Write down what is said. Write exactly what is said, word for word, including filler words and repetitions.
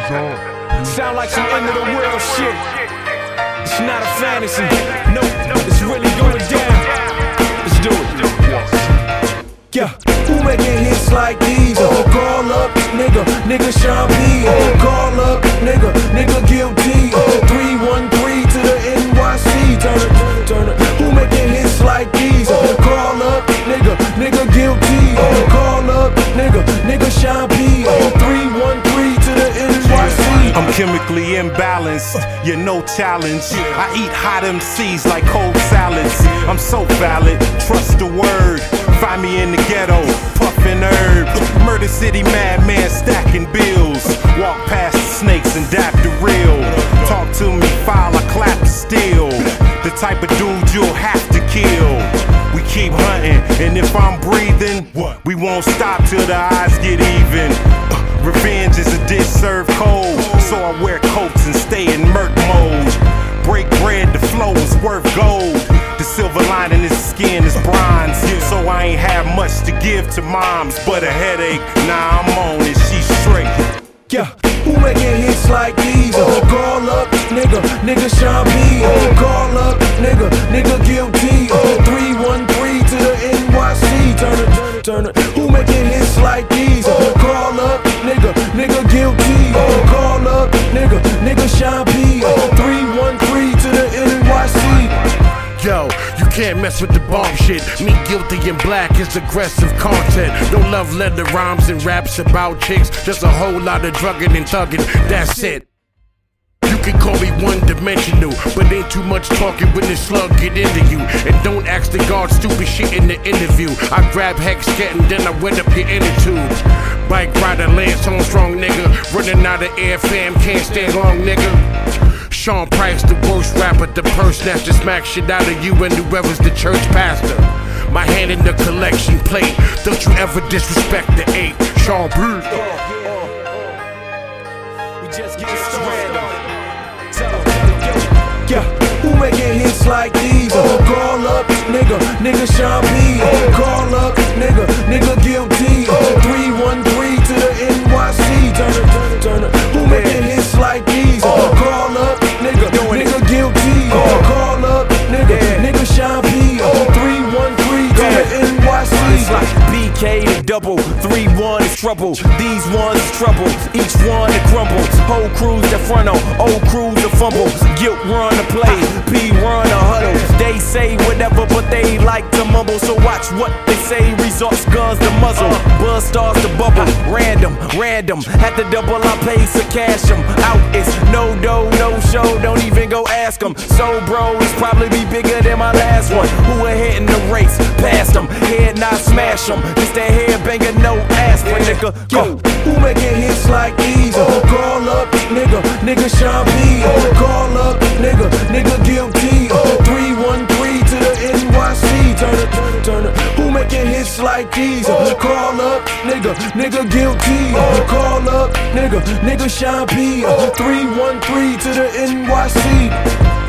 Sound like some end of the world shit. It's not a fantasy. Nope, it's really going down. Let's do it. Yeah, who making hits like these? Uh, call up, nigga, nigga Sean P. Uh, call up, nigga, nigga Guilty. Uh, three one three to the N Y C. Turn it, turn it. Who making hits like these? Uh, call up, nigga, nigga Guilty. Uh, call up, nigga, nigga Sean P. Uh, three one three to the N Y C. I'm chemically imbalanced, you're no challenge. I eat hot M Cs like cold salads. I'm so valid, trust the word. Find me in the ghetto, puffin' herb. Murder City madman stacking bills. Walk past the snakes and dap the real. Talk to me, file, I clap the steel. The type of dude you'll have to kill. We keep hunting, and if I'm breathing, we won't stop till the odds get even. Uh, revenge is a dish served cold, so I wear coats and stay in murk mode. Break bread, the flow is worth gold. The silver lining in his skin is bronze, so I ain't have much to give to moms, but a headache. Nah, I'm on it, she's straight. Yeah, who making hits like these? Uh, call up, nigga, nigga Sean P. Uh, call up, nigga, nigga Guilty. Uh, three one three to the N Y C. Turn it, turn it, turn it. Who making hits like these? Uh, call up, nigga, nigga Guilty. Uh, call up, nigga, nigga Sean P. Uh, three one three to the N Y C. Yo, you can't mess with the bomb shit. Me Guilty and Black is aggressive content. No love letter rhymes and raps about chicks. Just a whole lot of drugging and thugging, that's it. You can call me one-dimensional, but ain't too much talking when the slug get into you. And don't ask the guard stupid shit in the interview. I grab hex get and then I wet up your inner tubes. Bike rider, Lance Armstrong, nigga. Running out of air, fam, can't stand long, nigga. Sean Price, the worst rapper, the purse snatcher, smack shit out of you and whoever's the church pastor. My hand in the collection plate, don't you ever disrespect the eight. Sean P. We just getting started. Yeah, who making hits like these? Uh, call up, nigga, nigga Sean P. Uh, call up, nigga, nigga Guilty. Uh, three one three to the N Y C. Turn it, turn it, turn it. Who making hits like these? Uh, call up, nigga, nigga Guilty. Uh, call up, nigga, nigga Sean P. Uh, three one three to the N Y C. It's like B K to double, three one is trouble. These ones is trouble, each one that crumbles. Whole crews that front on, old crews that fumble. Guilt run the play, P run a huddle. They say whatever, but they like to mumble. So watch what they say, results guns the muzzle. Buzz starts to bubble, random, random. Had to double our pace to cash them out. It's no dough, no show, don't even go ask them. So bro, it's probably be bigger than my last one. Who ahead in the race, past them, head not smash them. It's that headbanger, no aspirin, nigga. Go. Who making hits like these? Uh, call up, nigga, nigga Sean P. Uh, call up, nigga, nigga Guilty. Uh, three one three to the N Y C. Turn it, turn it, turn it. Who making hits like these? Uh, call up, nigga, nigga Guilty. Uh, call up, nigga, nigga Sean P. Uh, three one three to the N Y C.